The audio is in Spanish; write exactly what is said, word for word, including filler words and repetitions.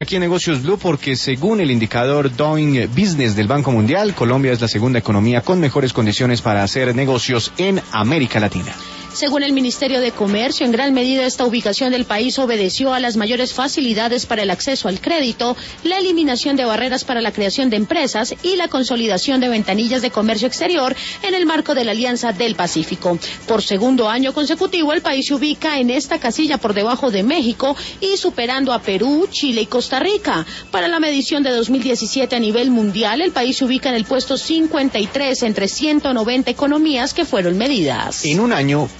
Aquí en Negocios Blue porque según el indicador Doing Business del Banco Mundial, Colombia es la segunda economía con mejores condiciones para hacer negocios en América Latina. Según el Ministerio de Comercio, en gran medida esta ubicación del país obedeció a las mayores facilidades para el acceso al crédito, la eliminación de barreras para la creación de empresas y la consolidación de ventanillas de comercio exterior en el marco de la Alianza del Pacífico. Por segundo año consecutivo, el país se ubica en esta casilla por debajo de México y superando a Perú, Chile y Costa Rica. Para la medición de dos mil diecisiete a nivel mundial, el país se ubica en el puesto cincuenta y tres entre ciento noventa economías que fueron medidas. En un año,